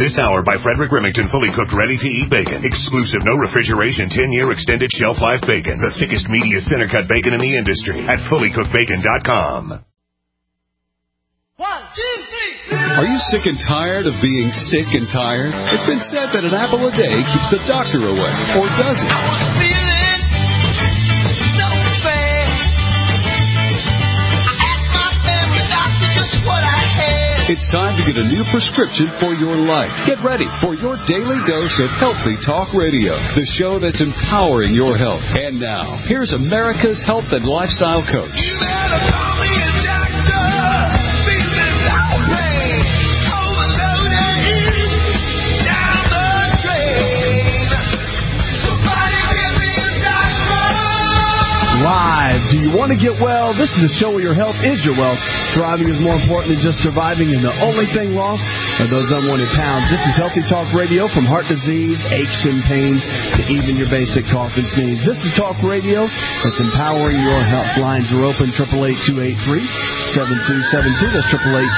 This hour by Frederick Remington, fully cooked, ready-to-eat bacon. Exclusive, no refrigeration, 10-year extended shelf life bacon. The thickest, meatiest center-cut bacon in the industry at fullycookedbacon.com. 1, 2, 3. Are you sick and tired of being sick and tired? It's been said that an apple a day keeps the doctor away. Or does it? I was feeling so bad. I asked my family doctor just what I had. It's time to get a new prescription for your life. Get ready for your daily dose of Healthy Talk Radio, the show that's empowering your health. And now, here's America's health and lifestyle coach. You better call me a doctor. Feeling like pain. Overloaded. Down the drain. Somebody give me a doctor. Live. Do you want to get well? This is the show where your health is your wealth. Thriving is more important than just surviving, and the only thing lost are those unwanted pounds. This is Healthy Talk Radio, from heart disease, aches and pains, to even your basic cough and sneeze. This is Talk Radio that's empowering your health. Lines are open, 888-283-7272. That's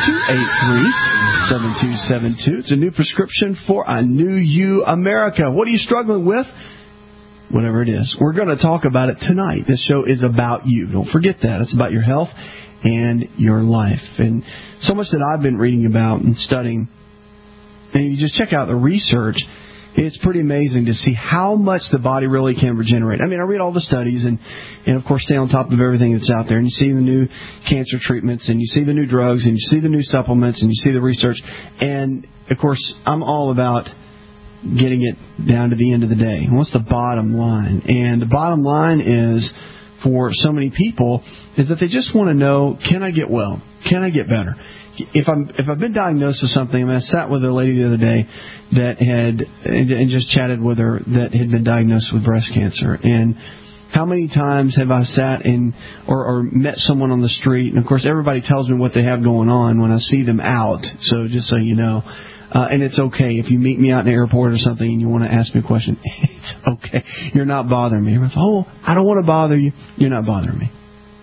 888-283-7272. It's a new prescription for a new you, America. What are you struggling with? Whatever it is, we're going to talk about it tonight. This show is about you. Don't forget that. It's about your health and your life. And so much that I've been reading about and studying, and you just check out the research, it's pretty amazing to see how much the body really can regenerate. I mean, I read all the studies and of course, stay on top of everything that's out there. And you see the new cancer treatments, and you see the new drugs, and you see the new supplements, and you see the research. And, of course, I'm all about getting it down to the end of the day. What's the bottom line? And the bottom line is, for so many people, is that they just want to know, can I get well? Can I get better? If I've been diagnosed with something, I mean, I sat with a lady the other day that had, and just chatted with her, that had been diagnosed with breast cancer. And how many times have I sat in or met someone on the street, and of course everybody tells me what they have going on when I see them out, so just so you know. And it's okay if you meet me out in the airport or something and you want to ask me a question. It's okay. You're not bothering me. Oh, I don't want to bother you. You're not bothering me.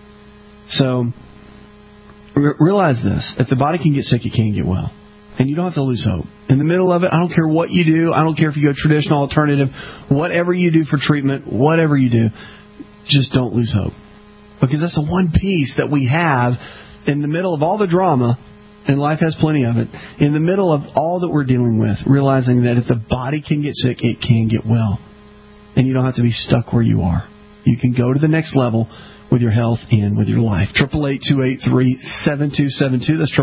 So realize this. If the body can get sick, it can get well. And you don't have to lose hope. In the middle of it, I don't care what you do. I don't care if you go traditional, alternative, whatever you do for treatment, whatever you do, just don't lose hope. Because that's the one piece that we have in the middle of all the drama. And life has plenty of it. In the middle of all that we're dealing with, realizing that if the body can get sick, it can get well. And you don't have to be stuck where you are. You can go to the next level with your health and with your life. 888-283-7272. That's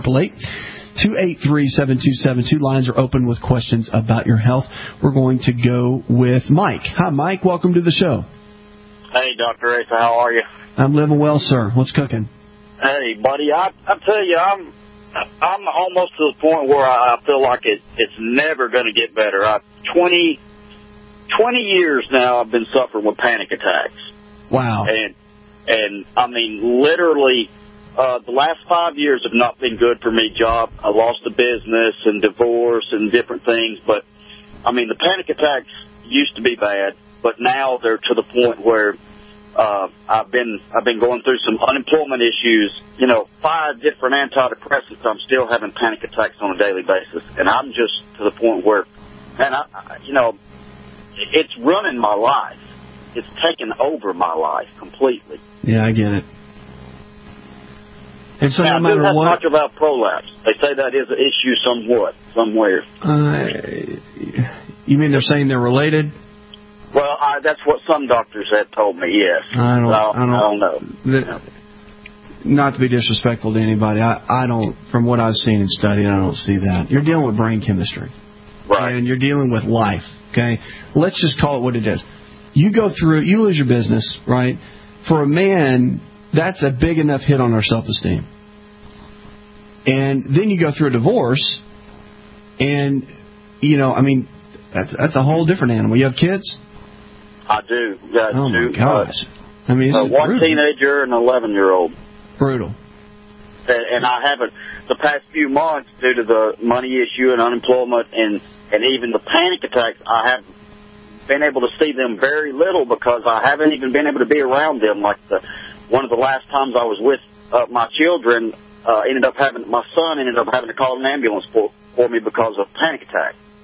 888-283-7272. Lines are open with questions about your health. We're going to go with Mike. Hi, Mike. Welcome to the show. Hey, Dr. Asa. How are you? I'm living well, sir. What's cooking? Hey, buddy. I tell you, I'm almost to the point where I feel like it's never going to get better. 20 years now I've been suffering with panic attacks. Wow. And I mean, literally, the last 5 years have not been good for me. I lost the business and divorce and different things. But, I mean, the panic attacks used to be bad, but now they're to the point where I've been going through some unemployment issues, 5 different antidepressants. I'm still having panic attacks on a daily basis. And I'm just to the point where, man, it's running my life. It's taken over my life completely. Yeah, I get it. And so now, no matter what, talk about prolapse. They say that is an issue somewhere. You mean they're saying they're related? Well, that's what some doctors have told me, yes. I don't know. Not to be disrespectful to anybody, I don't, from what I've seen and studied, I don't see that. You're dealing with brain chemistry. Right. And you're dealing with life, okay? Let's just call it what it is. You go through, you lose your business, right? For a man, that's a big enough hit on our self-esteem. And then you go through a divorce, and, that's a whole different animal. You have kids? I do. Got oh, my two, gosh. One brutal. Teenager and an 11-year-old. Brutal. And I haven't, the past few months, due to the money issue and unemployment and even the panic attacks, I have been able to see them very little because I haven't even been able to be around them. Like one of the last times I was with my children, my son ended up having to call an ambulance for me because of panic attack.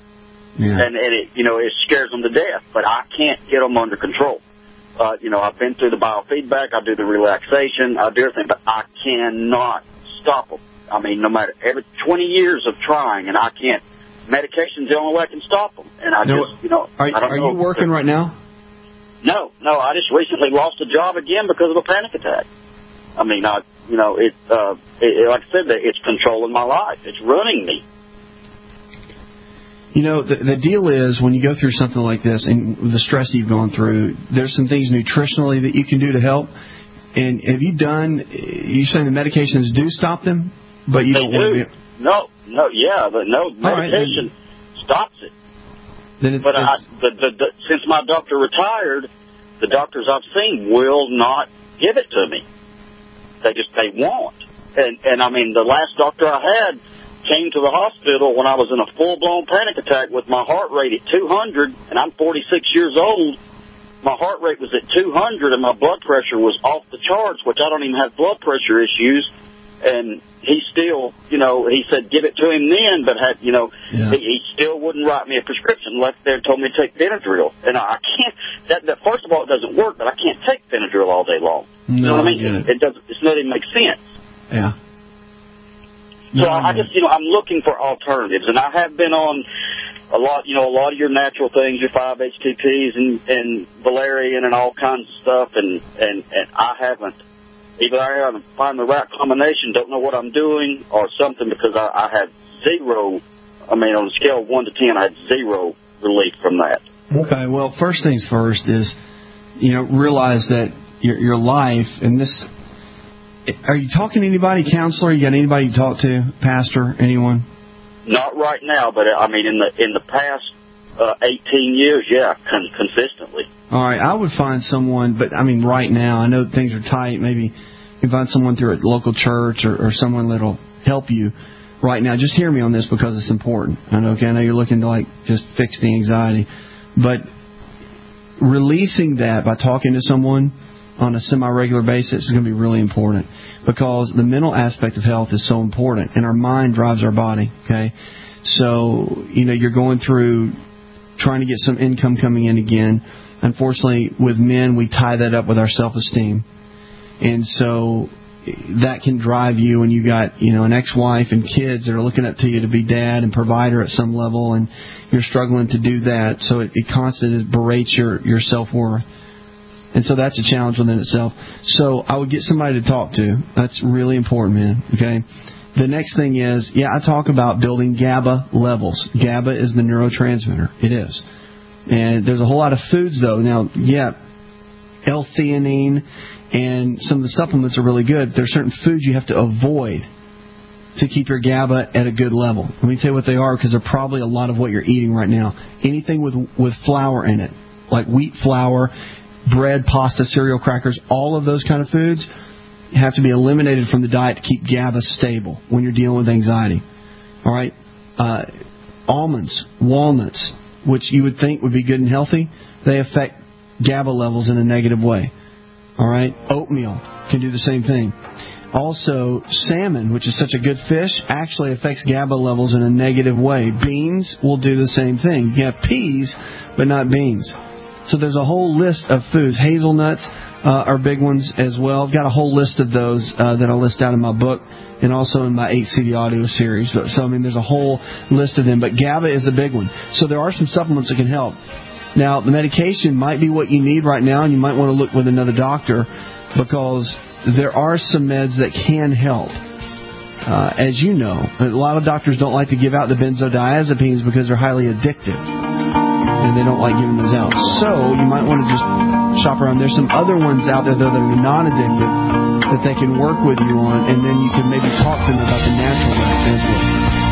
and it it scares them to death. But I can't get them under control. I've been through the biofeedback, I do the relaxation, I do everything, but I cannot stop them. I mean, no matter every 20 years of trying, and I can't. Medication's the only way I can stop them. And I just, I don't know. Are you working right now? No. I just recently lost a job again because of a panic attack. I mean, like I said, it's controlling my life. It's ruining me. The deal is when you go through something like this and the stress you've gone through, there's some things nutritionally that you can do to help. And have you saying the medications do stop them, but you don't want to be... No, medication stops it. Then since my doctor retired, the doctors I've seen will not give it to me. They won't. And I mean, the last doctor I had came to the hospital when I was in a full-blown panic attack with my heart rate at 200, and I'm 46 years old. My heart rate was at 200, and my blood pressure was off the charts, which I don't even have blood pressure issues. And he still, he said give it to him then, but he still wouldn't write me a prescription. Left there and told me to take Benadryl. And I can't, first of all, it doesn't work, but I can't take Benadryl all day long. No, you know what I mean? It doesn't even make sense. Yeah. So I just, I'm looking for alternatives, and I have been on a lot of your natural things, your 5-HTPs and valerian and all kinds of stuff, and I haven't. Either I haven't found the right combination, don't know what I'm doing, or something, because I had zero. I mean, on a scale of 1 to 10, I had zero relief from that. Okay. Well, first things first is, realize that your life and this. Are you talking to anybody, counselor? You got anybody to talk to, pastor, anyone? Not right now, but I mean in the past 18 years, yeah, consistently. All right, I would find someone, but I mean right now, I know things are tight. Maybe you can find someone through a local church or someone that'll help you right now. Just hear me on this because it's important. I know you're looking to just fix the anxiety, but releasing that by talking to someone on a semi-regular basis is going to be really important, because the mental aspect of health is so important, and our mind drives our body, okay? So, you're going through trying to get some income coming in again. Unfortunately, with men, we tie that up with our self-esteem. And so that can drive you, and you got, an ex-wife and kids that are looking up to you to be dad and provider at some level, and you're struggling to do that. So it constantly berates your self-worth. And so that's a challenge within itself. So I would get somebody to talk to. That's really important, man. Okay. The next thing is, I talk about building GABA levels. GABA is the neurotransmitter. It is. And there's a whole lot of foods, though. Now, L-theanine and some of the supplements are really good. There's certain foods you have to avoid to keep your GABA at a good level. Let me tell you what they are, because they're probably a lot of what you're eating right now. Anything with flour in it, like wheat flour, bread, pasta, cereal, crackers, all of those kind of foods have to be eliminated from the diet to keep GABA stable when you're dealing with anxiety. All right? Almonds, walnuts, which you would think would be good and healthy, they affect GABA levels in a negative way. All right? Oatmeal can do the same thing. Also, salmon, which is such a good fish, actually affects GABA levels in a negative way. Beans will do the same thing. You can have peas, but not beans. So there's a whole list of foods. Hazelnuts are big ones as well. I've got a whole list of those that I'll list out in my book and also in my 8-CD audio series. So, there's a whole list of them. But GABA is the big one. So there are some supplements that can help. Now, the medication might be what you need right now, and you might want to look with another doctor, because there are some meds that can help. As you know, a lot of doctors don't like to give out the benzodiazepines because they're highly addictive, and they don't like giving those out. So you might want to just shop around. There's some other ones out there, though, that are non-addictive that they can work with you on, and then you can maybe talk to them about the natural way as well.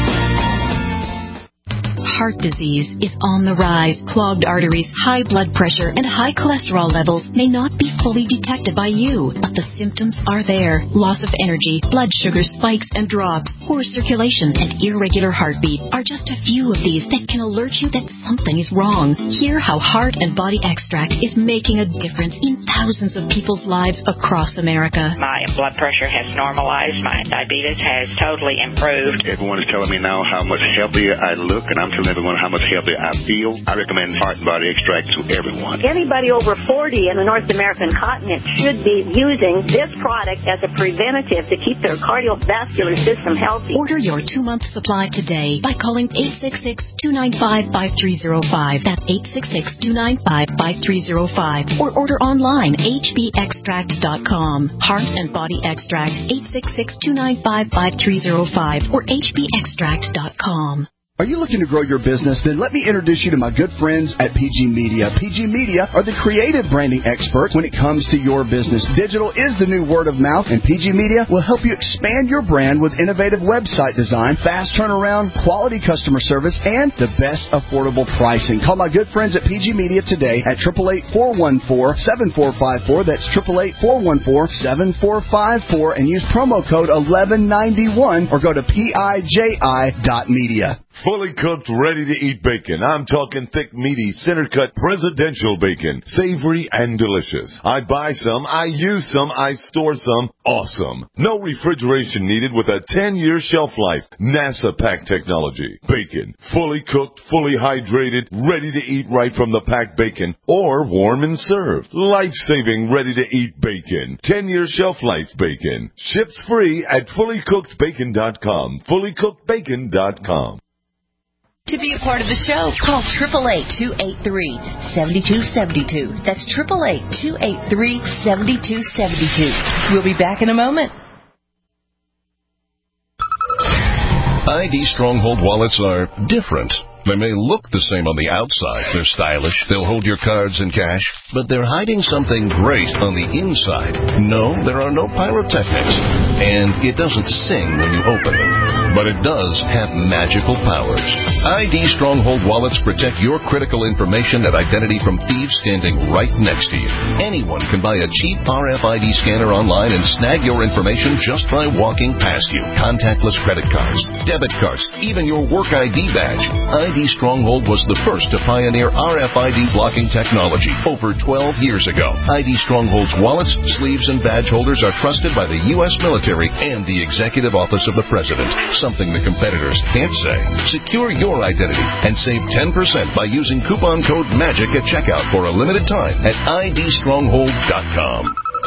Heart disease is on the rise. Clogged arteries, high blood pressure, and high cholesterol levels may not be fully detected by you, but the symptoms are there. Loss of energy, blood sugar spikes and drops, poor circulation, and irregular heartbeat are just a few of these that can alert you that something is wrong. Hear how Heart and Body Extract is making a difference in thousands of people's lives across America. My blood pressure has normalized. My diabetes has totally improved. Everyone is telling me now how much healthier I look, and I'm feeling ever wonder how much healthier I feel, I recommend Heart and Body Extract to everyone. Anybody over 40 in the North American continent should be using this product as a preventative to keep their cardiovascular system healthy. Order your 2-month supply today by calling 866-295-5305. That's 866-295-5305. Or order online, hbextract.com. Heart and Body Extract, 866-295-5305 or hbextract.com. Are you looking to grow your business? Then let me introduce you to my good friends at PG Media. PG Media are the creative branding experts when it comes to your business. Digital is the new word of mouth, and PG Media will help you expand your brand with innovative website design, fast turnaround, quality customer service, and the best affordable pricing. Call my good friends at PG Media today at 888-414-7454. That's 888-414-7454, and use promo code 1191 or go to PIJI.media. Fully cooked, ready-to-eat bacon. I'm talking thick, meaty, center-cut, presidential bacon. Savory and delicious. I buy some, I use some, I store some. Awesome. No refrigeration needed with a 10-year shelf life. NASA pack technology. Bacon. Fully cooked, fully hydrated, ready to eat right from the packed bacon. Or warm and served. Life-saving, ready-to-eat bacon. 10-year shelf life bacon. Ships free at fullycookedbacon.com. Fullycookedbacon.com. To be a part of the show, call 888-283-7272. That's 888-283-7272. We'll be back in a moment. ID Stronghold wallets are different. They may look the same on the outside. They're stylish. They'll hold your cards and cash. But they're hiding something great on the inside. No, there are no pyrotechnics. And it doesn't sing when you open it. But it does have magical powers. ID Stronghold wallets protect your critical information and identity from thieves standing right next to you. Anyone can buy a cheap RFID scanner online and snag your information just by walking past you. Contactless credit cards, debit cards, even your work ID badge. ID Stronghold was the first to pioneer RFID blocking technology over 12 years ago. ID Stronghold's wallets, sleeves, and badge holders are trusted by the U.S. military and the Executive Office of the President, something the competitors can't say. Secure your identity and save 10% by using coupon code MAGIC at checkout for a limited time at idstronghold.com.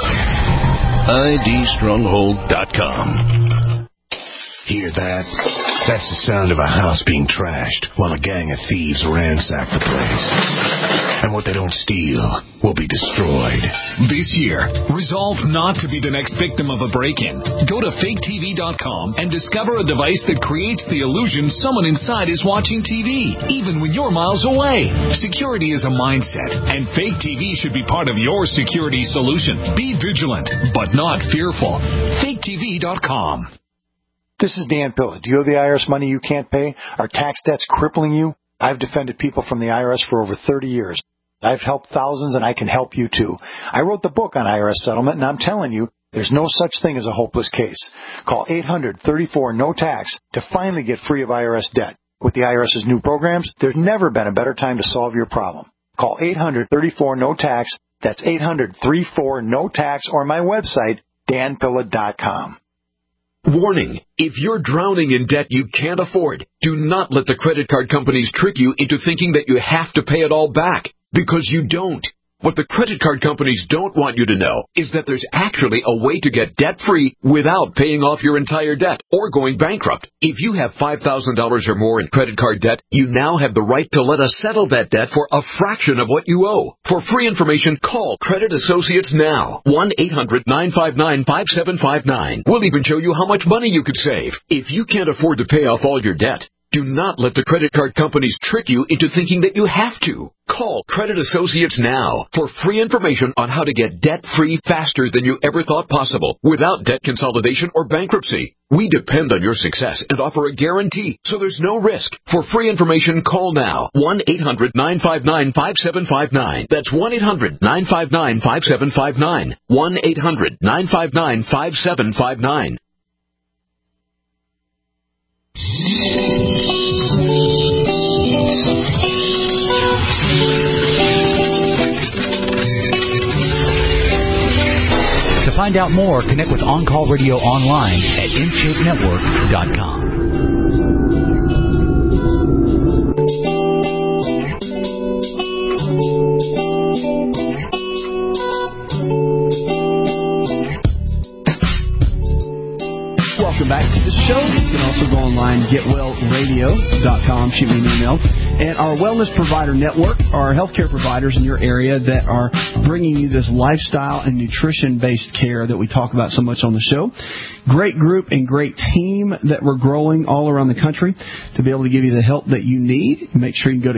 idstronghold.com. Hear that? That's the sound of a house being trashed while a gang of thieves ransack the place. And what they don't steal will be destroyed. This year, resolve not to be the next victim of a break-in. Go to faketv.com and discover a device that creates the illusion someone inside is watching TV, even when you're miles away. Security is a mindset, and Fake TV should be part of your security solution. Be vigilant, but not fearful. faketv.com. This is Dan Pilla. Do you owe the IRS money you can't pay? Are tax debts crippling you? I've defended people from the IRS for over 30 years. I've helped thousands, and I can help you too. I wrote the book on IRS settlement, and I'm telling you, there's no such thing as a hopeless case. Call 800-34-NO-TAX to finally get free of IRS debt. With the IRS's new programs, there's never been a better time to solve your problem. Call 800-34-NO-TAX. That's 800-34-NO-TAX, or my website, danpilla.com. Warning, if you're drowning in debt you can't afford, do not let the credit card companies trick you into thinking that you have to pay it all back, because you don't. What the credit card companies don't want you to know is that there's actually a way to get debt-free without paying off your entire debt or going bankrupt. If you have $5,000 or more in credit card debt, you now have the right to let us settle that debt for a fraction of what you owe. For free information, call Credit Associates now. 1-800-959-5759. We'll even show you how much money you could save. If you can't afford to pay off all your debt, do not let the credit card companies trick you into thinking that you have to. Call Credit Associates now for free information on how to get debt-free faster than you ever thought possible without debt consolidation or bankruptcy. We depend on your success and offer a guarantee, so there's no risk. For free information, call now. 1-800-959-5759. That's 1-800-959-5759. 1-800-959-5759. To find out more, connect with On Call Radio online at InShapeNetwork.com. online, getwellradio.com. Shoot me an email. And our Wellness Provider Network are healthcare providers in your area that are bringing you this lifestyle and nutrition-based care that we talk about so much on the show. Great group and great team that we're growing all around the country to be able to give you the help that you need. Make sure you go to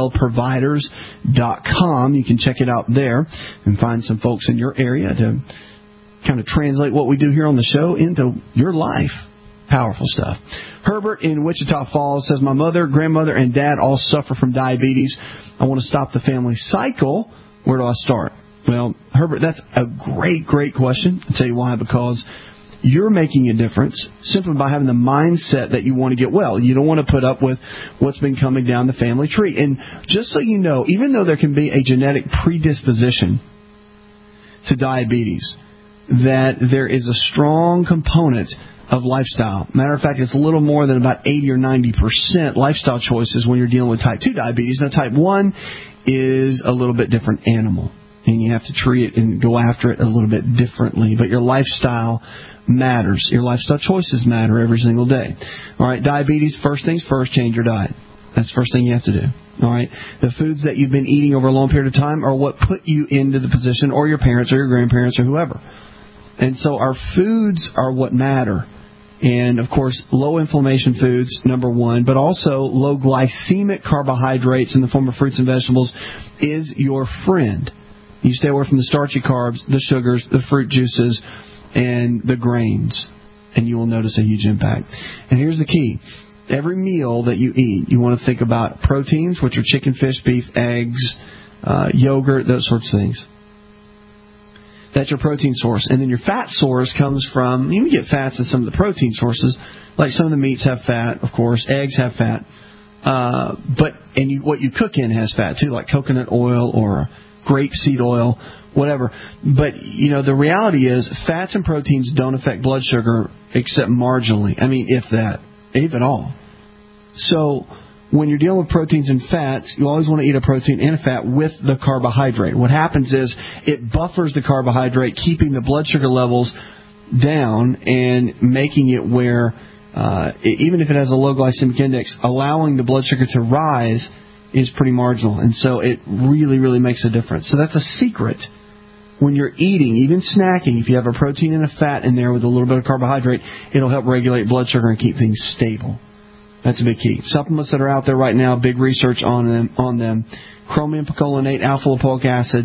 getwellproviders.com. You can check it out there and find some folks in your area to kind of translate what we do here on the show into your life. Powerful stuff. Herbert in Wichita Falls says, my mother, grandmother, and dad all suffer from diabetes. I want to stop the family cycle. Where do I start? Well, Herbert, that's a great question. I'll tell you why. Because you're making a difference simply by having the mindset that you want to get well. You don't want to put up with what's been coming down the family tree. And just so you know, even though there can be a genetic predisposition to diabetes, that there is a strong component of lifestyle. Matter of fact, it's a little more than about 80 or 90% lifestyle choices when you're dealing with type 2 diabetes. Now, type 1 is a little bit different animal, and you have to treat it and go after it a little bit differently. But your lifestyle matters. Your lifestyle choices matter every single day. All right, diabetes, first things first, change your diet. That's the first thing you have to do. All right, the foods that you've been eating over a long period of time are what put you into the position, or your parents or your grandparents or whoever. And so our foods are what matter. And, of course, low inflammation foods, number one, but also low glycemic carbohydrates in the form of fruits and vegetables is your friend. You stay away from the starchy carbs, the sugars, the fruit juices, and the grains, and you will notice a huge impact. And here's the key. Every meal that you eat, you want to think about proteins, which are chicken, fish, beef, eggs, yogurt, those sorts of things. That's your protein source. And then your fat source comes from, you can get fats in some of the protein sources, like some of the meats have fat, of course, eggs have fat. What you cook in has fat too, like coconut oil or grapeseed oil, whatever. But, the reality is fats and proteins don't affect blood sugar except marginally. I mean, if that, if at all. So when you're dealing with proteins and fats, you always want to eat a protein and a fat with the carbohydrate. What happens is it buffers the carbohydrate, keeping the blood sugar levels down and making it where, even if it has a low glycemic index, allowing the blood sugar to rise is pretty marginal. And so it really, really makes a difference. So that's a secret. When you're eating, even snacking, if you have a protein and a fat in there with a little bit of carbohydrate, it'll help regulate blood sugar and keep things stable. That's a big key. Supplements that are out there right now, big research on them. Chromium picolinate, alpha-lipoic acid.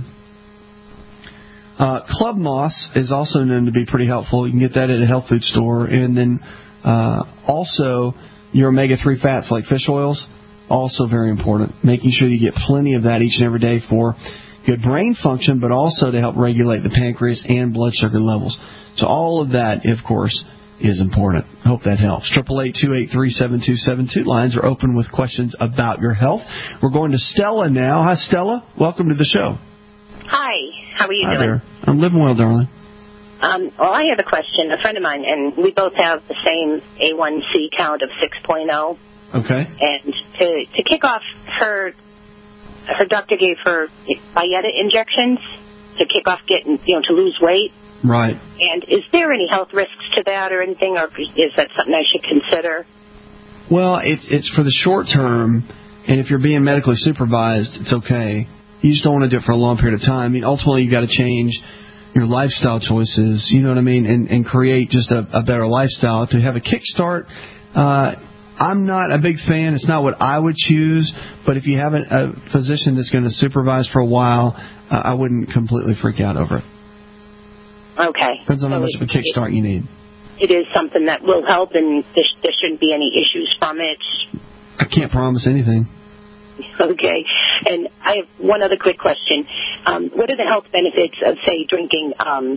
Club moss is also known to be pretty helpful. You can get that at a health food store. And then also your omega-3 fats like fish oils, also very important. Making sure you get plenty of that each and every day for good brain function, but also to help regulate the pancreas and blood sugar levels. So all of that, of course, is important. Hope that helps. 888-283-7272. Lines are open with questions about your health. We're going to Stella now. Hi, Stella. Welcome to the show. Hi. How are you doing? There. I'm living well, darling. Well, I have a question. A friend of mine, and we both have the same A1C count of 6.0. Okay. And to kick off, her doctor gave her Byetta injections to kick off to lose weight. Right. And is there any health risks to that or anything, or is that something I should consider? Well, it's for the short term, and if you're being medically supervised, it's okay. You just don't want to do it for a long period of time. I mean, ultimately, you've got to change your lifestyle choices, you know what I mean, and create just a better lifestyle. To have a kickstart, I'm not a big fan. It's not what I would choose, but if you have a physician that's going to supervise for a while, I wouldn't completely freak out over it. Okay. Depends on how much of a kickstart you need. It is something that will help, and there shouldn't be any issues from it. I can't promise anything. Okay. And I have one other quick question. What are the health benefits of, say, drinking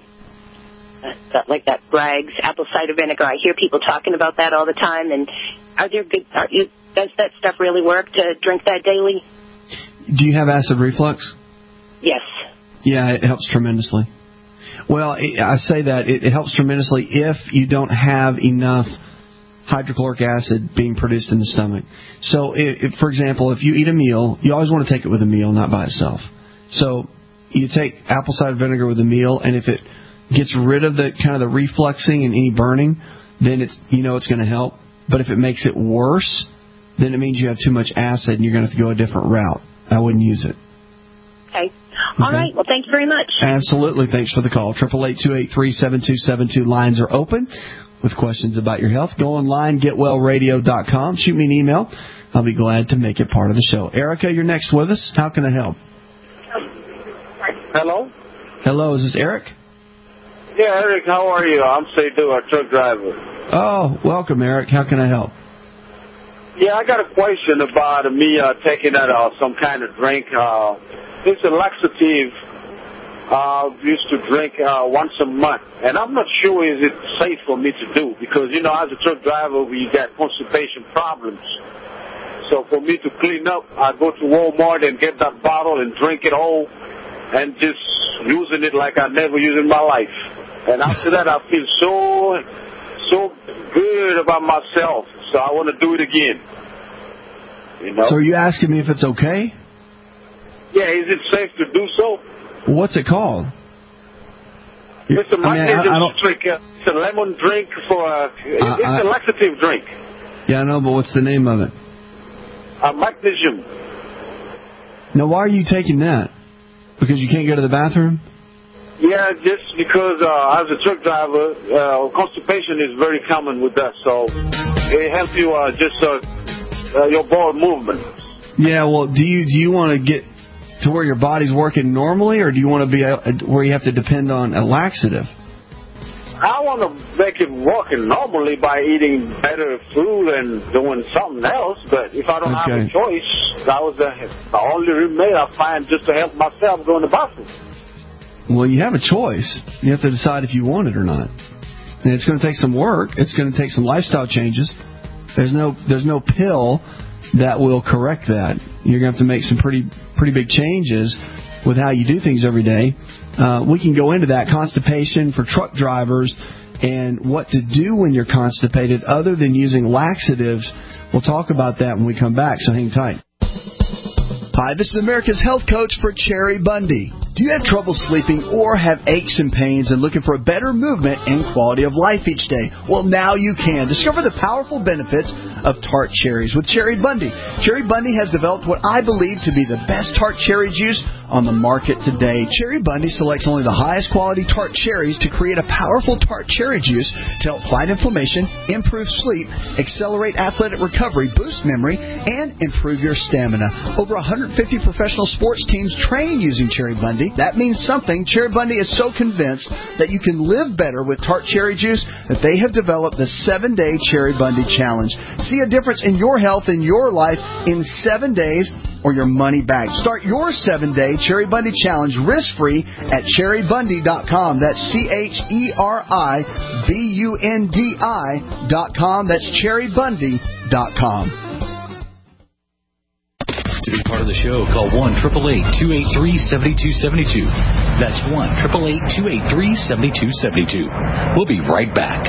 like that Bragg's apple cider vinegar? I hear people talking about that all the time. And does that stuff really work to drink that daily? Do you have acid reflux? Yes. Yeah, it helps tremendously. Well, I say that it helps tremendously if you don't have enough hydrochloric acid being produced in the stomach. So, for example, if you eat a meal, you always want to take it with a meal, not by itself. So you take apple cider vinegar with a meal, and if it gets rid of the kind of the refluxing and any burning, then it's going to help. But if it makes it worse, then it means you have too much acid and you're going to have to go a different route. I wouldn't use it. Okay. All right. Well, thank you very much. Absolutely. Thanks for the call. 888-283-7272. Lines are open with questions about your health. Go online, getwellradio.com. Shoot me an email. I'll be glad to make it part of the show. Erica, you're next with us. How can I help? Hello? Hello, is this Eric? Yeah, Eric, how are you? I'm Seydu, a truck driver. Oh, welcome, Eric. How can I help? Yeah, I got a question about me taking some kind of drink. It's a laxative I used to drink once a month. And I'm not sure is it safe for me to do because, you know, as a truck driver, we got constipation problems. So for me to clean up, I go to Walmart and get that bottle and drink it all and just using it like I never used in my life. And after that, I feel so good about myself. So I want to do it again. You know? So are you asking me if it's okay? Yeah, is it safe to do so? What's it called? It's a magnesium drink. It's a lemon drink it's a laxative drink. Yeah, I know, but what's the name of it? Magnesium. Now, why are you taking that? Because you can't go to the bathroom? Yeah, just because as a truck driver, constipation is very common with that. So it helps you your bowel movement. Yeah, well, do you want to get to where your body's working normally, or do you want to be where you have to depend on a laxative? I want to make it working normally by eating better food and doing something else. But if I don't have a choice, that was the only remedy I find just to help myself go in the bathroom. Well, you have a choice. You have to decide if you want it or not. And it's going to take some work. It's going to take some lifestyle changes. There's no pill that will correct that. You're going to have to make some pretty big changes with how you do things every day. We can go into that, constipation for truck drivers and what to do when you're constipated other than using laxatives. We'll talk about that when we come back, so hang tight. Hi, this is America's Health Coach for Cherry Bundy. Do you have trouble sleeping or have aches and pains and looking for a better movement and quality of life each day? Well, now you can. Discover the powerful benefits of tart cherries with Cherry Bundy. Cherry Bundy has developed what I believe to be the best tart cherry juice on the market today. Cherry Bundy selects only the highest quality tart cherries to create a powerful tart cherry juice to help fight inflammation, improve sleep, accelerate athletic recovery, boost memory, and improve your stamina. Over 150 professional sports teams train using Cherry Bundy. That means something. Cherry Bundy is so convinced that you can live better with tart cherry juice that they have developed the 7-Day Cherry Bundy Challenge. See a difference in your health in your life in 7 days or your money back. Start your 7-Day Cherry Bundy Challenge risk-free at cherrybundy.com. That's CHERIBUNDI.com. That's cherrybundy.com. To be part of the show, call 1-888-283-7272. That's 1-888-283-7272. We'll be right back.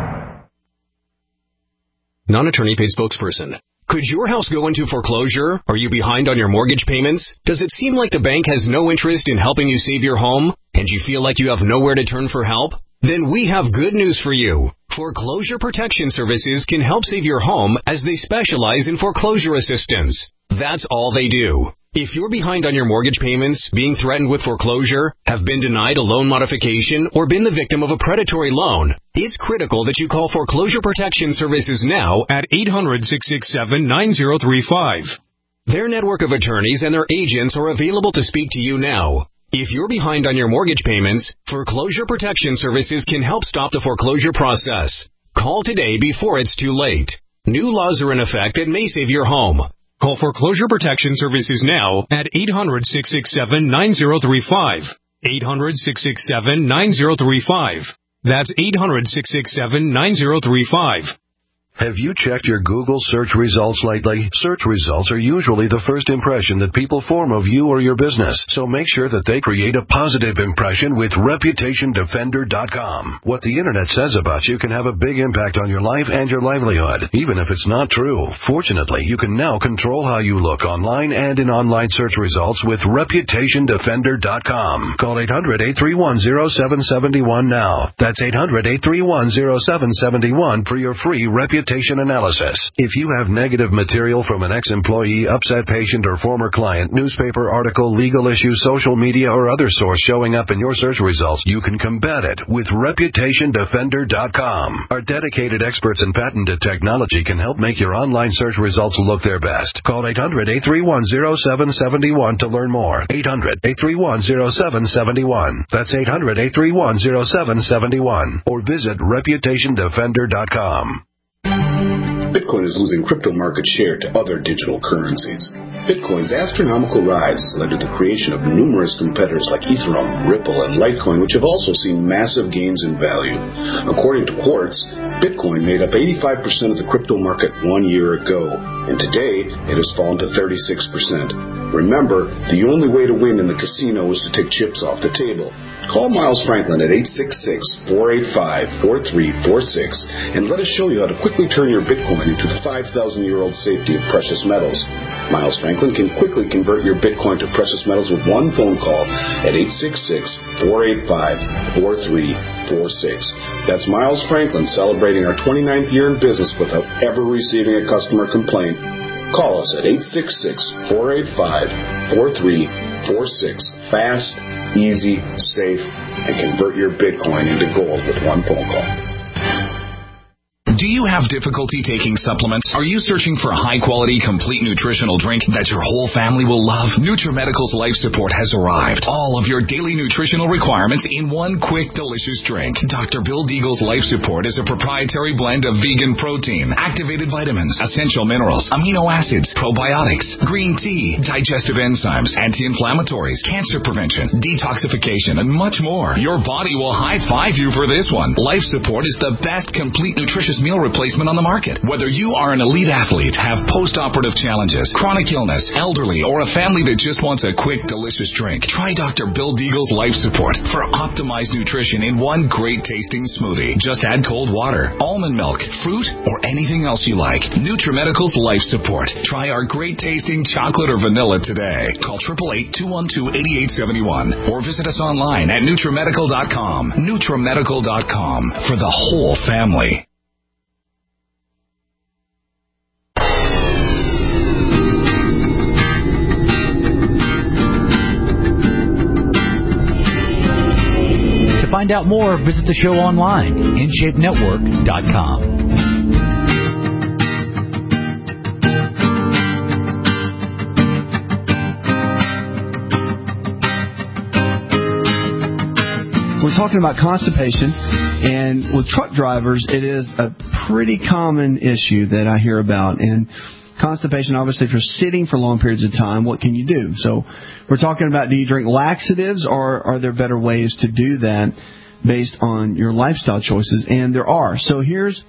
Non-attorney paid spokesperson. Could your house go into foreclosure? Are you behind on your mortgage payments? Does it seem like the bank has no interest in helping you save your home? And you feel like you have nowhere to turn for help? Then we have good news for you. Foreclosure Protection Services can help save your home as they specialize in foreclosure assistance. That's all they do. If you're behind on your mortgage payments, being threatened with foreclosure, have been denied a loan modification, or been the victim of a predatory loan, it's critical that you call Foreclosure Protection Services now at 800-667-9035. Their network of attorneys and their agents are available to speak to you now. If you're behind on your mortgage payments, Foreclosure Protection Services can help stop the foreclosure process. Call today before it's too late. New laws are in effect that may save your home. Call Foreclosure Protection Services now at 800-667-9035. 800-667-9035. That's 800-667-9035. Have you checked your Google search results lately? Search results are usually the first impression that people form of you or your business, so make sure that they create a positive impression with ReputationDefender.com. What the Internet says about you can have a big impact on your life and your livelihood, even if it's not true. Fortunately, you can now control how you look online and in online search results with ReputationDefender.com. Call 800-831-0771 now. That's 800-831-0771 for your free Reputation Reputation Analysis. If you have negative material from an ex-employee, upset patient, or former client, newspaper article, legal issue, social media, or other source showing up in your search results, you can combat it with ReputationDefender.com. Our dedicated experts in patented technology can help make your online search results look their best. Call 800-831-0771 to learn more. 800-831-0771. That's 800-831-0771. Or visit ReputationDefender.com. Bitcoin is losing crypto market share to other digital currencies. Bitcoin's astronomical rise has led to the creation of numerous competitors like Ethereum, Ripple, and Litecoin, which have also seen massive gains in value. According to Quartz, Bitcoin made up 85% of the crypto market 1 year ago, and today it has fallen to 36%. Remember, the only way to win in the casino is to take chips off the table. Call Miles Franklin at 866-485-4346 and let us show you how to quickly turn your Bitcoin into the 5,000-year-old safety of precious metals. Miles Franklin can quickly convert your Bitcoin to precious metals with one phone call at 866-485-4346. That's Miles Franklin celebrating our 29th year in business without ever receiving a customer complaint. Call us at 866-485-4346. Fast, easy, safe, and convert your Bitcoin into gold with one phone call. Do you have difficulty taking supplements? Are you searching for a high-quality, complete nutritional drink that your whole family will love? NutriMedical's Life Support has arrived. All of your daily nutritional requirements in one quick, delicious drink. Dr. Bill Deagle's Life Support is a proprietary blend of vegan protein, activated vitamins, essential minerals, amino acids, probiotics, green tea, digestive enzymes, anti-inflammatories, cancer prevention, detoxification, and much more. Your body will high-five you for this one. Life Support is the best complete nutritious meal replacement on the market. Whether you are an elite athlete, have post-operative challenges, chronic illness, elderly, or a family that just wants a quick, delicious drink, try Dr. Bill Deagle's Life Support for optimized nutrition in one great tasting smoothie. Just add cold water, almond milk, fruit, or anything else you like. NutriMedical's Life Support. Try our great tasting chocolate or vanilla today. Call 888-212-8871 or visit us online at NutriMedical.com. NutriMedical.com for the whole family. To find out more, visit the show online, InShapeNetwork.com. We're talking about constipation, and with truck drivers, it is a pretty common issue that I hear about. And constipation, obviously, if you're sitting for long periods of time, what can you do? So we're talking about, do you drink laxatives, or are there better ways to do that based on your lifestyle choices? And there are. So here's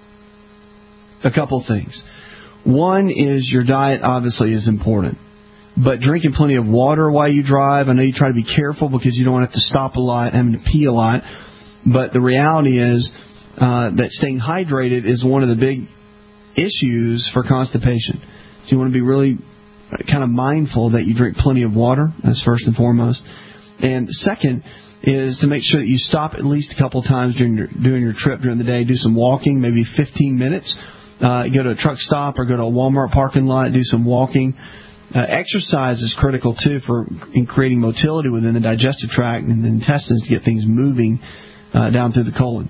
a couple things. One is your diet, obviously, is important. But drinking plenty of water while you drive, I know you try to be careful because you don't want to have to stop a lot, having to pee a lot. But the reality is that staying hydrated is one of the big issues for constipation. So you want to be really kind of mindful that you drink plenty of water. That's first and foremost. And second is to make sure that you stop at least a couple of times during your trip during the day. Do some walking, maybe 15 minutes. Go to a truck stop or go to a Walmart parking lot, do some walking. Exercise is critical, too, in creating motility within the digestive tract and the intestines to get things moving down through the colon.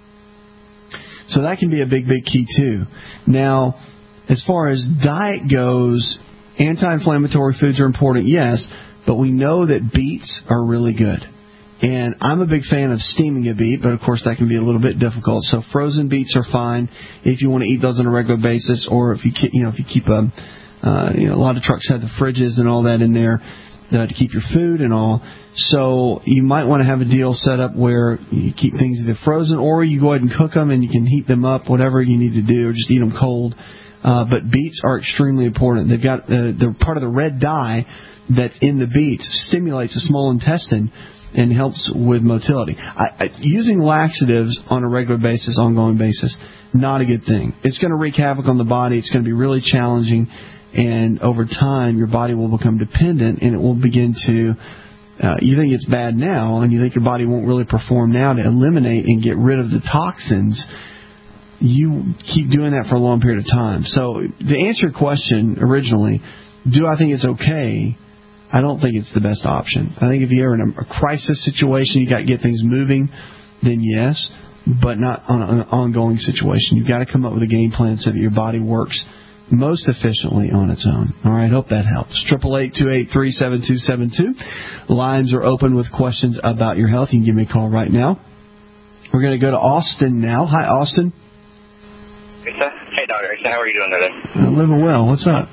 So that can be a big, big key, too. Now, as far as diet goes, anti-inflammatory foods are important, yes, but we know that beets are really good. And I'm a big fan of steaming a beet, but, of course, that can be a little bit difficult. So frozen beets are fine if you want to eat those on a regular basis, or if you keep a lot of trucks have the fridges and all that in there to keep your food and all. So you might want to have a deal set up where you keep things either frozen or you go ahead and cook them and you can heat them up, whatever you need to do, or just eat them cold. But beets are extremely important. They've got they're part of the red dye that's in the beets stimulates the small intestine and helps with motility. Using laxatives on a regular basis, ongoing basis, not a good thing. It's going to wreak havoc on the body. It's going to be really challenging. And over time, your body will become dependent, and it will begin to, you think it's bad now, and you think your body won't really perform now to eliminate and get rid of the toxins. you keep doing that for a long period of time. So to answer your question originally, do I think it's okay? I don't think it's the best option. I think if you're in a crisis situation, you got to get things moving, then yes, but not on an ongoing situation. You've got to come up with a game plan so that your body works most efficiently on its own. All right, hope that helps. 888-283-7272. Lines are open with questions about your health. You can give me a call right now. We're going to go to Austin now. Hi, Austin. Hey, Dr. Asa, how are you doing today? I'm living well. What's up?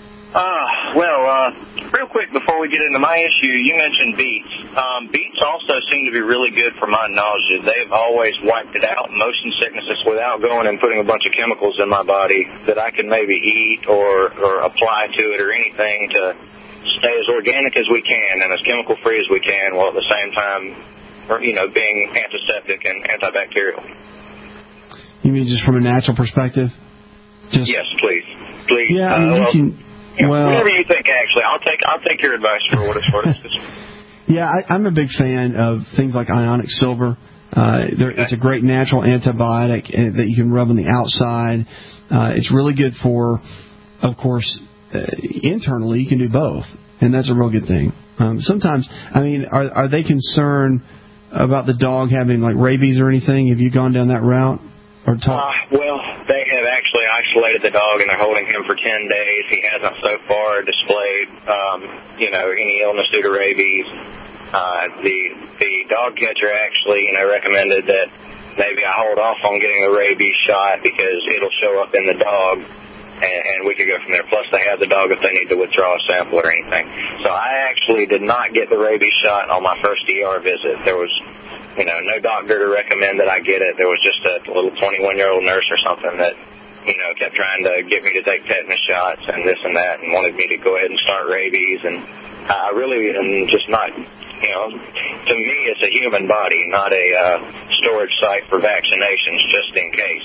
Real quick before we get into my issue, you mentioned beets. Beets also seem to be really good for my nausea. They've always wiped it out, motion sicknesses, without going and putting a bunch of chemicals in my body that I can maybe eat or apply to it or anything to stay as organic as we can and as chemical-free as we can, while at the same time, being antiseptic and antibacterial. You mean just from a natural perspective? Yes, please. Please. Yeah, I mean, you can... whatever you think, actually. I'll take your advice for what it's worth. Yeah, I'm a big fan of things like ionic silver. It's a great natural antibiotic that you can rub on the outside. It's really good for, of course, internally. You can do both, and that's a real good thing. Sometimes, I mean, are they concerned about the dog having like rabies or anything? Have you gone down that route? Or well, they have actually isolated the dog, and they're holding him for 10 days. He hasn't so far displayed, any illness due to rabies. The dog catcher actually, recommended that maybe I hold off on getting the rabies shot because it'll show up in the dog, and we could go from there. Plus, they have the dog if they need to withdraw a sample or anything. So I actually did not get the rabies shot on my first ER visit. There was no doctor to recommend that I get it. There was just a little 21-year-old nurse or something that, kept trying to get me to take tetanus shots and this and that and wanted me to go ahead and start rabies. And I really am just not, to me it's a human body, not a storage site for vaccinations just in case,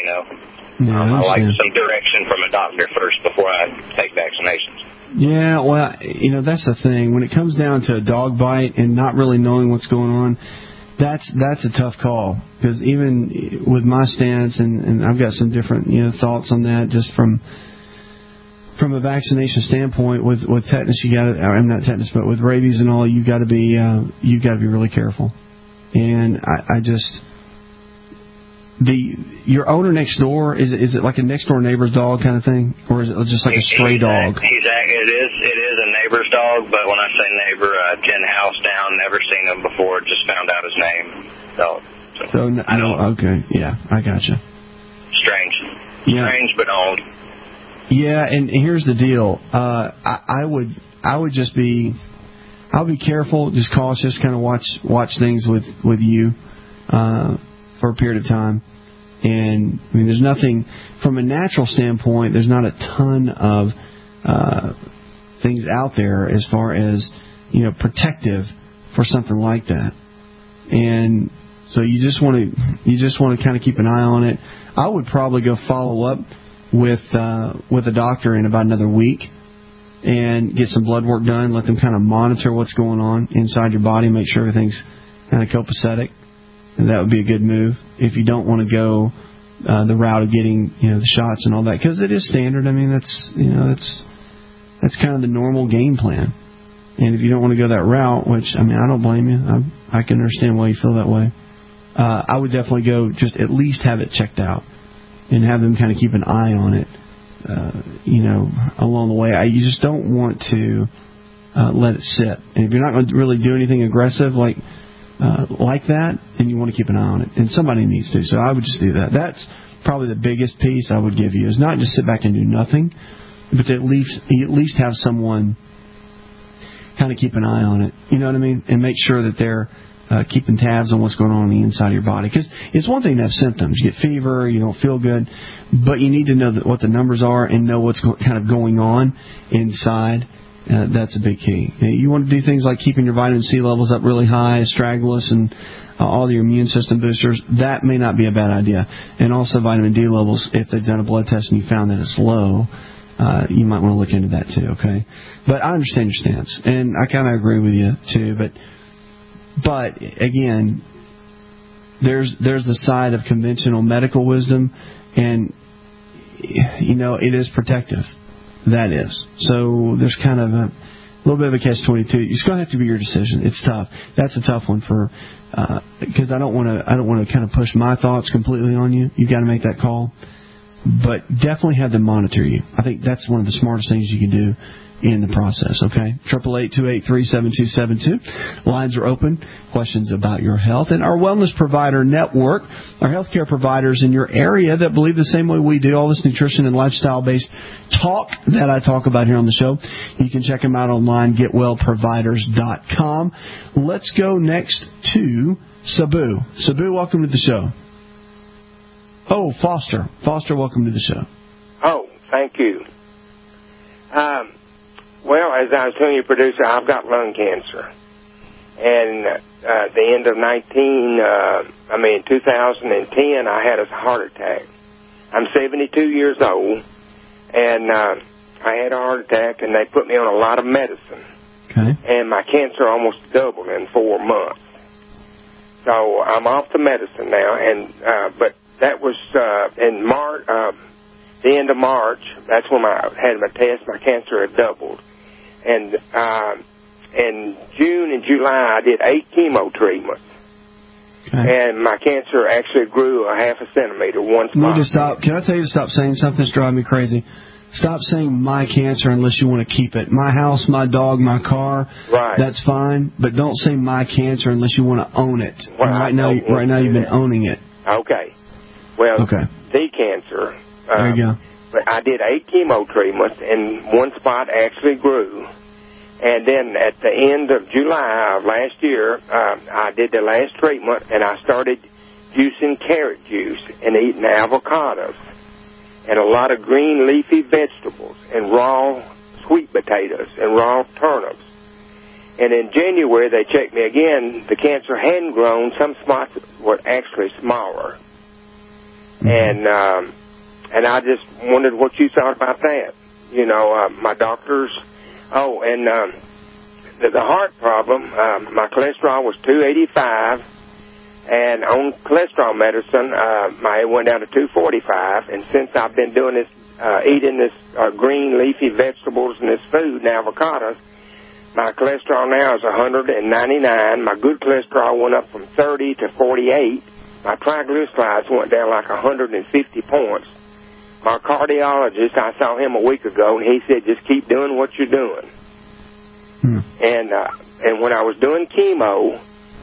I like some direction from a doctor first before I take vaccinations. Yeah, well, that's the thing. When it comes down to a dog bite and not really knowing what's going on, that's a tough call, because even with my stance, and I've got some different thoughts on that, just from a vaccination standpoint, with tetanus, I'm not tetanus, but with rabies and all, you've got to be really careful. And I just your owner next door, is it like a next door neighbor's dog kind of thing, or is it just like a stray dog? It is a neighbor's dog, but when I say neighbor, 10 house down, never seen him before, just found out his name. Okay, yeah, I gotcha. Strange, but owned. Yeah, and here's the deal. I'll be careful, just cautious, kind of watch things with you for a period of time. And I mean, there's nothing from a natural standpoint. There's not a ton of things out there as far as protective for something like that. And so you just want to kind of keep an eye on it. I would probably go follow up with a doctor in about another week and get some blood work done. Let them kind of monitor what's going on inside your body, make sure everything's kind of copacetic. And that would be a good move if you don't want to go the route of getting the shots and all that, because it is standard. I mean, that's kind of the normal game plan. And if you don't want to go that route, which I don't blame you. I can understand why you feel that way. I would definitely go just at least have it checked out and have them kind of keep an eye on it. Along the way, you just don't want to let it sit. And if you're not going to really do anything aggressive like that, then you want to keep an eye on it, and somebody needs to. So I would just do that. That's probably the biggest piece I would give you, is not just sit back and do nothing, but to at least have someone kind of keep an eye on it. You know what I mean? And make sure that they're keeping tabs on what's going on the inside of your body. Because it's one thing to have symptoms. You get fever, you don't feel good, but you need to know what the numbers are and know what's kind of going on inside. That's a big key. You want to do things like keeping your vitamin C levels up really high, astragalus, and all your immune system boosters. That may not be a bad idea. And also vitamin D levels, if they've done a blood test and you found that it's low, you might want to look into that too, okay? But I understand your stance, and I kind of agree with you too. But again, there's the side of conventional medical wisdom, and it is protective. That is. So there's kind of a little bit of a catch-22. It's going to have to be your decision. It's tough. That's a tough one because I don't want to kind of push my thoughts completely on you. You got to make that call, but definitely have them monitor you. I think that's one of the smartest things you can do in the process. Okay, 888-283-7272. Lines are open. Questions about your health and our Wellness Provider Network, our healthcare providers in your area that believe the same way we do. All this nutrition and lifestyle-based talk that I talk about here on the show, you can check them out online. GetWellProviders.com. Let's go next to Sabu. Sabu, welcome to the show. Oh, Foster. Foster, welcome to the show. Oh, thank you. Well, as I was telling you, producer, I've got lung cancer. And at the end of 2010, I had a heart attack. I'm 72 years old, and I had a heart attack, and they put me on a lot of medicine. Okay. And my cancer almost doubled in 4 months. So I'm off the medicine now, and but that was in March, the end of March. That's when I had my test. My cancer had doubled. And in June and July, I did 8 chemo treatments. Okay. And my cancer actually grew a half a centimeter, one spot. Need to stop. Can I tell you to stop saying something that's driving me crazy? Stop saying my cancer unless you want to keep it. My house, my dog, my car, right. That's fine. But don't say my cancer unless you want to own it. Well, right now you've been owning it. Okay. Well, the cancer. There you go. But I did 8 chemo treatments, and one spot actually grew. And then at the end of July of last year, I did the last treatment, and I started juicing carrot juice and eating avocados and a lot of green leafy vegetables and raw sweet potatoes and raw turnips. And in January, they checked me again. The cancer hadn't grown. Some spots were actually smaller. And I just wondered what you thought about that. My doctors... Oh, and the heart problem, my cholesterol was 285, and on cholesterol medicine, it went down to 245, and since I've been doing this, eating this green leafy vegetables and this food and avocados, my cholesterol now is 199. My good cholesterol went up from 30 to 48. My triglycerides went down like 150 points. My cardiologist, I saw him a week ago, and he said, just keep doing what you're doing. And when I was doing chemo,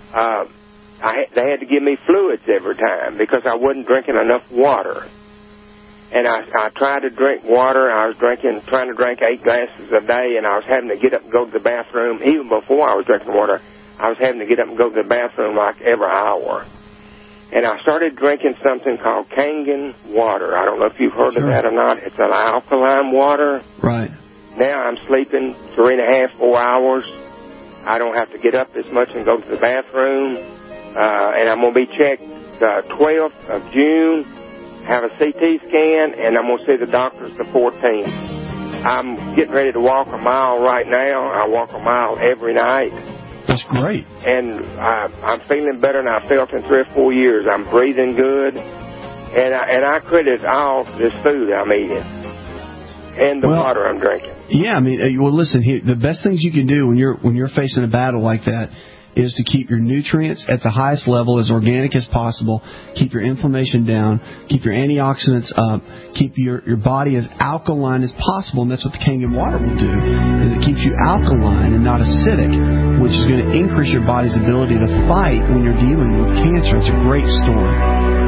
they had to give me fluids every time because I wasn't drinking enough water. And I tried to drink water. I was trying to drink 8 glasses a day, and I was having to get up and go to the bathroom. Even before I was drinking water, I was having to get up and go to the bathroom like every hour. And I started drinking something called Kangen water. I don't know if you've heard of that or not. It's an alkaline water. Right. Now I'm sleeping 3.5, 4 hours. I don't have to get up as much and go to the bathroom. And I'm going to be checked the 12th of June, have a CT scan, and I'm going to see the doctors the 14th. I'm getting ready to walk a mile right now. I walk a mile every night. That's great. And I'm feeling better than I felt in 3 or 4 years. I'm breathing good. And I credit all this food I'm eating and the water I'm drinking. Yeah, listen, the best things you can do when you're facing a battle like that is to keep your nutrients at the highest level, as organic as possible, keep your inflammation down, keep your antioxidants up, keep your body as alkaline as possible, and that's what the Kangen water will do, is it keeps you alkaline and not acidic, which is going to increase your body's ability to fight when you're dealing with cancer. It's a great story.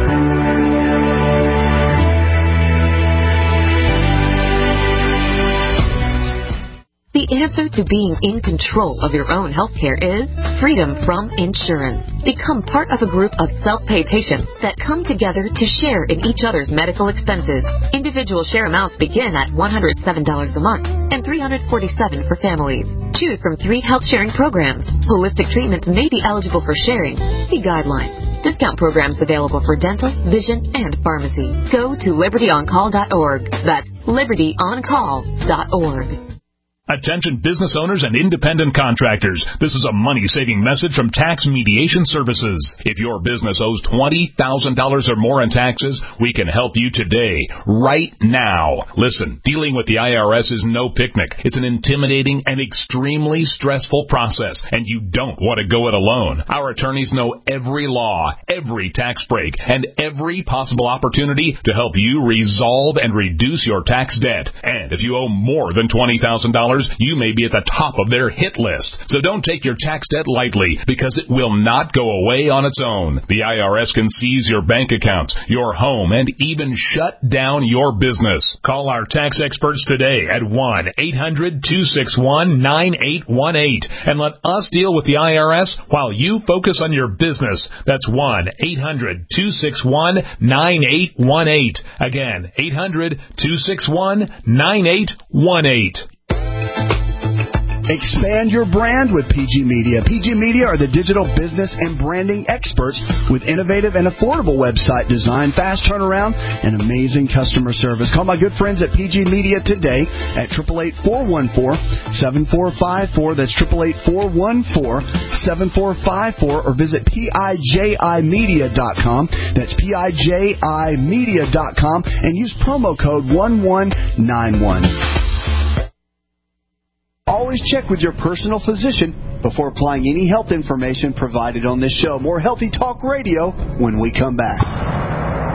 The answer to being in control of your own healthcare is freedom from insurance. Become part of a group of self-pay patients that come together to share in each other's medical expenses. Individual share amounts begin at $107 a month and $347 for families. Choose from 3 health-sharing programs. Holistic treatments may be eligible for sharing. See guidelines. Discount programs available for dental, vision, and pharmacy. Go to libertyoncall.org. That's libertyoncall.org. Attention business owners and independent contractors. This is a money-saving message from Tax Mediation Services. If your business owes $20,000 or more in taxes, we can help you today, right now. Listen, dealing with the IRS is no picnic. It's an intimidating and extremely stressful process, and you don't want to go it alone. Our attorneys know every law, every tax break, and every possible opportunity to help you resolve and reduce your tax debt. And if you owe more than $20,000, you may be at the top of their hit list. So don't take your tax debt lightly, because it will not go away on its own. The IRS can seize your bank accounts, your home, and even shut down your business. Call our tax experts today at 1-800-261-9818 and let us deal with the IRS while you focus on your business. That's 1-800-261-9818. Again, 800-261-9818. Expand your brand with PG Media. PG Media are the digital business and branding experts with innovative and affordable website design, fast turnaround, and amazing customer service. Call my good friends at PG Media today at 888-414-7454. That's 888-414-7454, or visit PIJImedia.com. That's PIJImedia.com, and use promo code 1191. Always check with your personal physician before applying any health information provided on this show. More Healthy Talk Radio when we come back.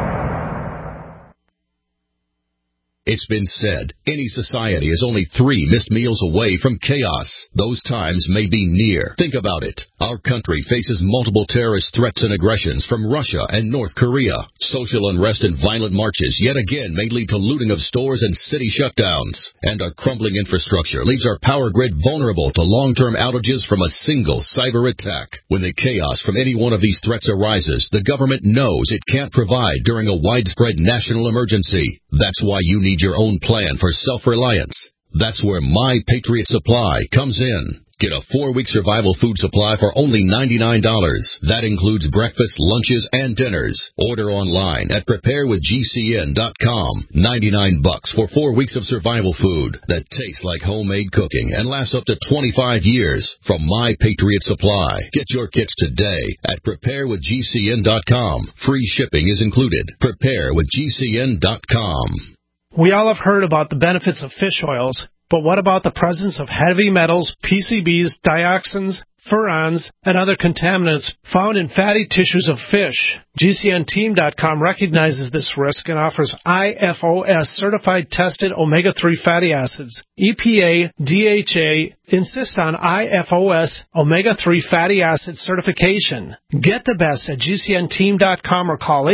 It's been said, any society is only 3 missed meals away from chaos. Those times may be near. Think about it. Our country faces multiple terrorist threats and aggressions from Russia and North Korea. Social unrest and violent marches yet again may lead to looting of stores and city shutdowns. And our crumbling infrastructure leaves our power grid vulnerable to long-term outages from a single cyber attack. When the chaos from any one of these threats arises, the government knows it can't provide during a widespread national emergency. That's why you need your own plan for self-reliance. That's where My Patriot Supply comes in. Get a 4-week survival food supply for only $99. That includes breakfast, lunches, and dinners. Order online at preparewithgcn.com. $99 for 4 weeks of survival food that tastes like homemade cooking and lasts up to 25 years from My Patriot Supply. Get your kits today at preparewithgcn.com. Free shipping is included. Preparewithgcn.com. We all have heard about the benefits of fish oils, but what about the presence of heavy metals, PCBs, dioxins, furans, and other contaminants found in fatty tissues of fish? GCNteam.com recognizes this risk and offers IFOS certified tested omega-3 fatty acids. EPA, DHA insist on IFOS omega-3 fatty acid certification. Get the best at GCNteam.com or call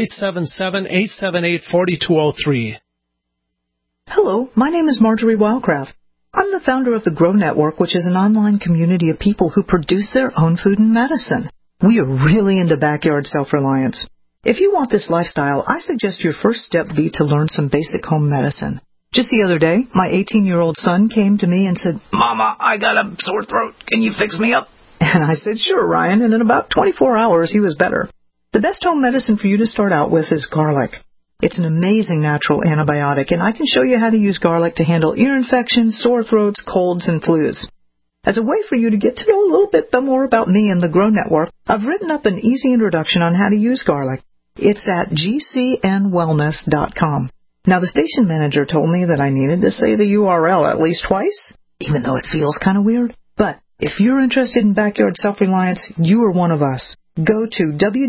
877-878-4203. Hello, my name is Marjorie Wildcraft. I'm the founder of the Grow Network, which is an online community of people who produce their own food and medicine. We are really into backyard self-reliance. If you want this lifestyle, I suggest your first step be to learn some basic home medicine. Just the other day, my 18-year-old son came to me and said, "Mama, I got a sore throat. Can you fix me up?" And I said, "Sure, Ryan," and in about 24 hours, he was better. The best home medicine for you to start out with is garlic. It's an amazing natural antibiotic, and I can show you how to use garlic to handle ear infections, sore throats, colds, and flus. As a way for you to get to know a little bit more about me and the Grow Network, I've written up an easy introduction on how to use garlic. It's at gcnwellness.com. Now, the station manager told me that I needed to say the URL at least twice, even though it feels kind of weird. But if you're interested in backyard self-reliance, you are one of us. Go to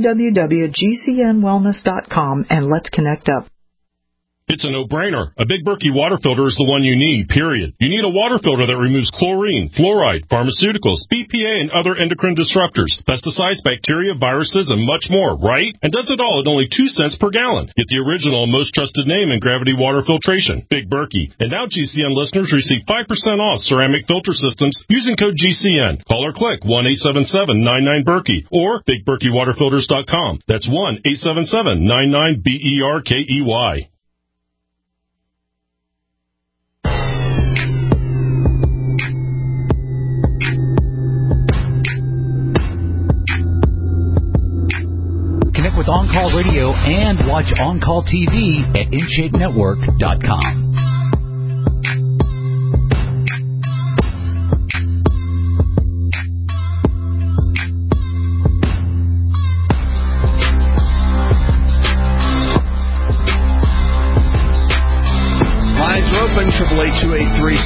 www.gcnwellness.com and let's connect up. It's a no-brainer. A Big Berkey water filter is the one you need, period. You need a water filter that removes chlorine, fluoride, pharmaceuticals, BPA, and other endocrine disruptors, pesticides, bacteria, viruses, and much more, right? And does it all at only 2 cents per gallon. Get the original and most trusted name in gravity water filtration, Big Berkey. And now GCN listeners receive 5% off ceramic filter systems using code GCN. Call or click 1-877-99-BERKEY or BigBerkeyWaterFilters.com. That's 1-877-99-BERKEY. Connect with On Call Radio and watch On Call TV at InShapeNetwork.com.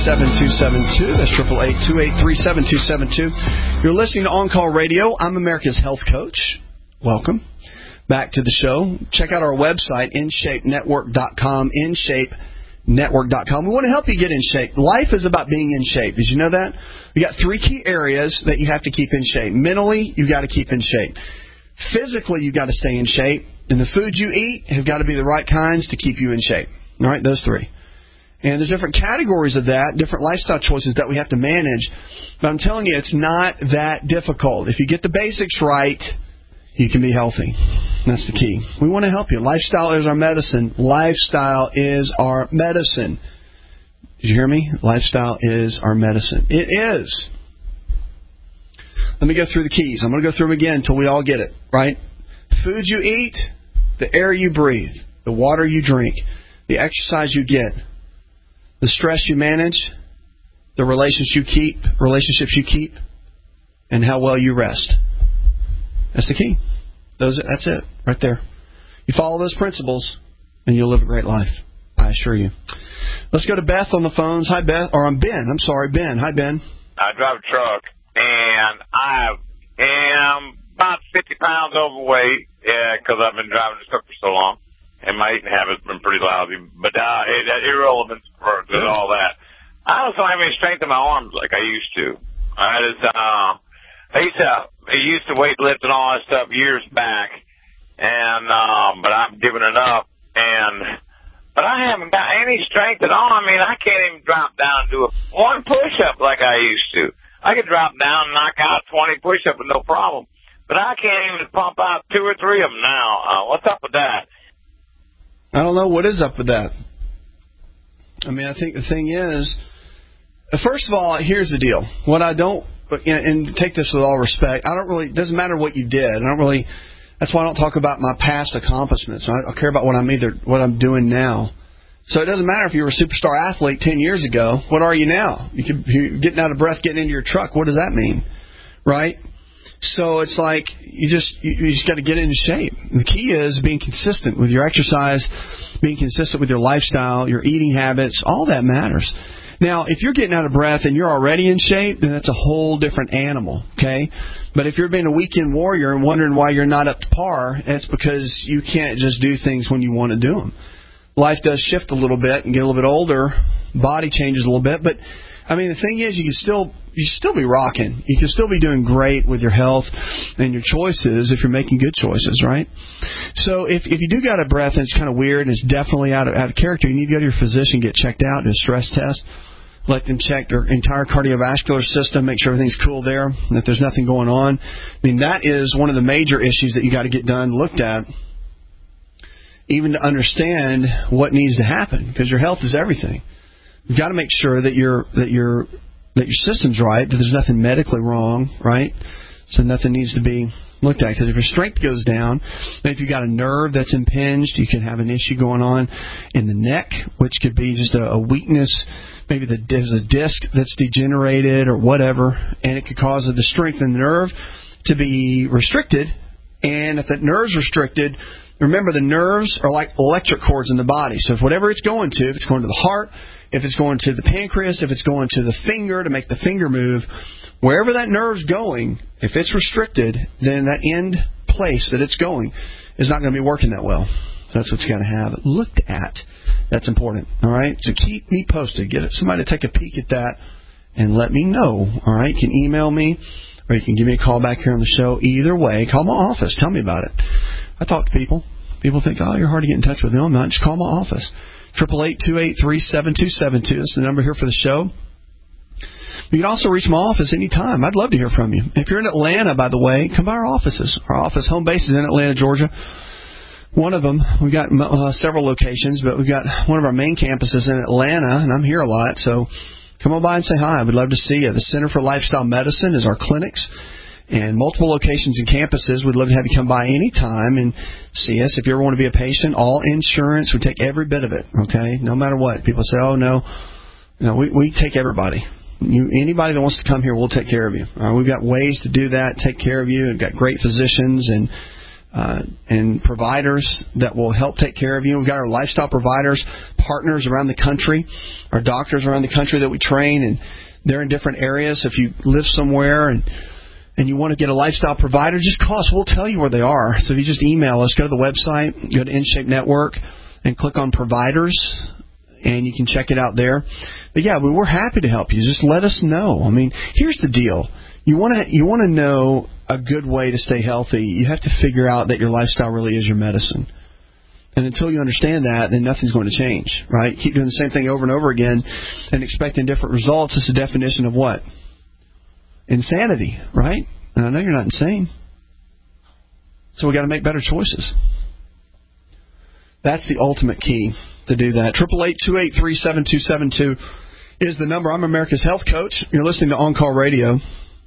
888-283-7272. That's 888-283-7272. You're listening to On Call Radio. I'm America's Health Coach. Welcome back to the show. Check out our website, InShapeNetwork.com, InShapeNetwork.com. We want to help you get in shape. Life is about being in shape. Did you know that? You got 3 key areas that you have to keep in shape. Mentally, you've got to keep in shape. Physically, you've got to stay in shape. And the foods you eat have got to be the right kinds to keep you in shape. All right, those 3. And there's different categories of that, different lifestyle choices that we have to manage. But I'm telling you, it's not that difficult. If you get the basics right, you can be healthy. That's the key. We want to help you. Lifestyle is our medicine. Lifestyle is our medicine. Did you hear me? Lifestyle is our medicine. It is. Let me go through the keys. I'm going to go through them again until we all get it, right? Food you eat, the air you breathe, the water you drink, the exercise you get, the stress you manage, the relationships you keep, and how well you rest. That's the key. That's it, right there. You follow those principles, and you'll live a great life. I assure you. Let's go to Beth on the phones. Hi, Beth. Or I'm Ben. I'm sorry, Ben. Hi, Ben. I drive a truck, and I am about 50 pounds overweight because I've been driving this truck for so long, and my eating habits have been pretty lousy. But irrelevant for all that. I don't have any strength in my arms like I used to. I used to weight lift and all that stuff years back, and but I've given it up, but I haven't got any strength at all. I mean, I can't even drop down and do one push-up like I used to. I could drop down and knock out 20 push-ups with no problem, but I can't even pump out 2 or 3 of them now. What's up with that? I don't know what is up with that. I mean, I think the thing is, first of all, here's the deal. What I don't, and take this with all respect, it doesn't matter what you did. That's why I don't talk about my past accomplishments. I care about what I'm doing now. So it doesn't matter if you were a superstar athlete 10 years ago. What are you now? You're getting out of breath, getting into your truck. What does that mean? Right? So it's like you just got to get into shape. The key is being consistent with your exercise, being consistent with your lifestyle, your eating habits. All that matters. Now, if you're getting out of breath and you're already in shape, then that's a whole different animal, okay? But if you're being a weekend warrior and wondering why you're not up to par, it's because you can't just do things when you want to do them. Life does shift a little bit and get a little bit older. Body changes a little bit. But, I mean, the thing is you can still be rocking. You can still be doing great with your health and your choices if you're making good choices, right? So if you do get out of breath and it's kind of weird and it's definitely out of character, you need to go to your physician, get checked out, do a stress test. Let them check their entire cardiovascular system, make sure everything's cool there, that there's nothing going on. I mean, that is one of the major issues that you got to get done, looked at, even to understand what needs to happen, because your health is everything. You've got to make sure that your system's right, that there's nothing medically wrong, right? So nothing needs to be looked at, because if your strength goes down, then if you've got a nerve that's impinged, you can have an issue going on in the neck, which could be just a weakness. Maybe there's a disc that's degenerated or whatever, and it could cause the strength in the nerve to be restricted. And if that nerve's restricted, remember the nerves are like electric cords in the body. So if whatever it's going to, if it's going to the heart, if it's going to the pancreas, if it's going to the finger to make the finger move, wherever that nerve's going, if it's restricted, then that end place that it's going is not going to be working that well. So that's what you got to have looked at. That's important. All right? So keep me posted. Get somebody to take a peek at that and let me know. All right? You can email me or you can give me a call back here on the show. Either way, call my office. Tell me about it. I talk to people. People think, oh, you're hard to get in touch with. No, I'm not. Just call my office. 888-283-7272. That's the number here for the show. You can also reach my office anytime. I'd love to hear from you. If you're in Atlanta, by the way, come by our offices. Our office home base is in Atlanta, Georgia. One of them, we've got several locations, but we've got one of our main campuses in Atlanta, and I'm here a lot, so come on by and say hi. We'd love to see you. The Center for Lifestyle Medicine is our clinics, and multiple locations and campuses. We'd love to have you come by anytime and see us. If you ever want to be a patient, all insurance, we take every bit of it, okay? No matter what. People say, oh, no, we take everybody. Anybody that wants to come here, we'll take care of you. We've got ways to do that, take care of you. We've got great physicians, and and providers that will help take care of you. We've got our lifestyle providers, partners around the country, our doctors around the country that we train, and they're in different areas. If you live somewhere and you want to get a lifestyle provider, just call us. We'll tell you where they are. So if you just email us, go to the website, go to InShape Network, and click on providers, and you can check it out there. But yeah, we're happy to help you. Just let us know. I mean, here's the deal. You want to know a good way to stay healthy. You have to figure out that your lifestyle really is your medicine. And until you understand that, then nothing's going to change, right? Keep doing the same thing over and over again and expecting different results. It's the definition of what? Insanity, right? And I know you're not insane. So we got to make better choices. That's the ultimate key to do that. 888-283-7272 is the number. I'm America's Health Coach. You're listening to On Call Radio.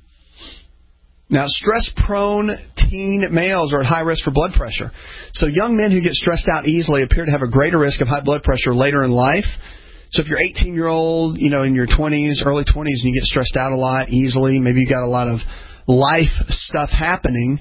Now, stress-prone teen males are at high risk for blood pressure. So young men who get stressed out easily appear to have a greater risk of high blood pressure later in life. So if you're 18-year-old, in your 20s, early 20s, and you get stressed out a lot easily, maybe you got a lot of life stuff happening,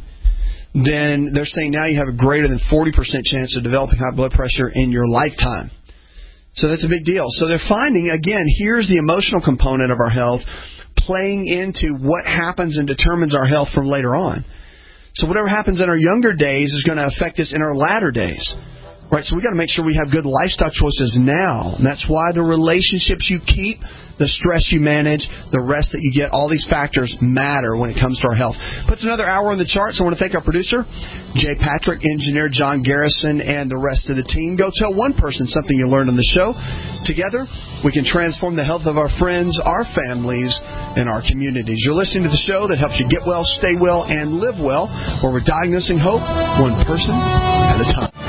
then they're saying now you have a greater than 40% chance of developing high blood pressure in your lifetime. So that's a big deal. So they're finding, again, here's the emotional component of our health playing into what happens and determines our health from later on. So whatever happens in our younger days is going to affect us in our latter days. Right, so we got to make sure we have good lifestyle choices now. And that's why the relationships you keep, the stress you manage, the rest that you get, all these factors matter when it comes to our health. Puts another hour on the charts. I want to thank our producer, Jay Patrick, engineer John Garrison, and the rest of the team. Go tell one person something you learned on the show. Together, we can transform the health of our friends, our families, and our communities. You're listening to the show that helps you get well, stay well, and live well, where we're diagnosing hope one person at a time.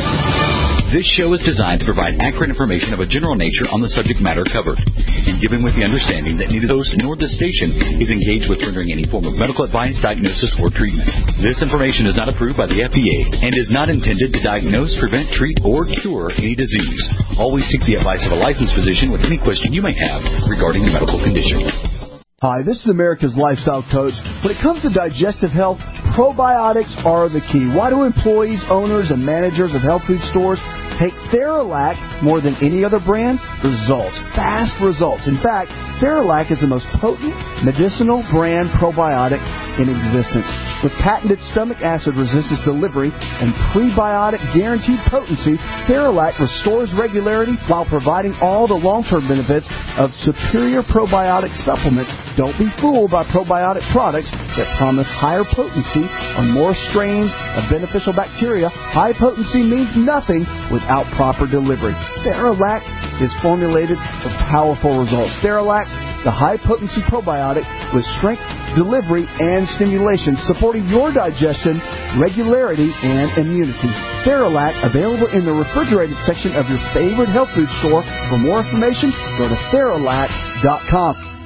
This show is designed to provide accurate information of a general nature on the subject matter covered, and given with the understanding that neither the host nor the station is engaged with rendering any form of medical advice, diagnosis, or treatment. This information is not approved by the FDA and is not intended to diagnose, prevent, treat, or cure any disease. Always seek the advice of a licensed physician with any question you may have regarding a medical condition. Hi, this is America's Lifestyle Coach. When it comes to digestive health, probiotics are the key. Why do employees, owners, and managers of health food stores take Theralac more than any other brand? Results. Fast results. In fact, Theralac is the most potent medicinal brand probiotic in existence. With patented stomach acid resistance delivery and prebiotic guaranteed potency, Theralac restores regularity while providing all the long-term benefits of superior probiotic supplements. Don't be fooled by probiotic products that promise higher potency on more strains of beneficial bacteria. High potency means nothing without proper delivery. Theralac is formulated for powerful results. Theralac, the high-potency probiotic with strength, delivery, and stimulation, supporting your digestion, regularity, and immunity. Theralac, available in the refrigerated section of your favorite health food store. For more information, go to Theralac.com.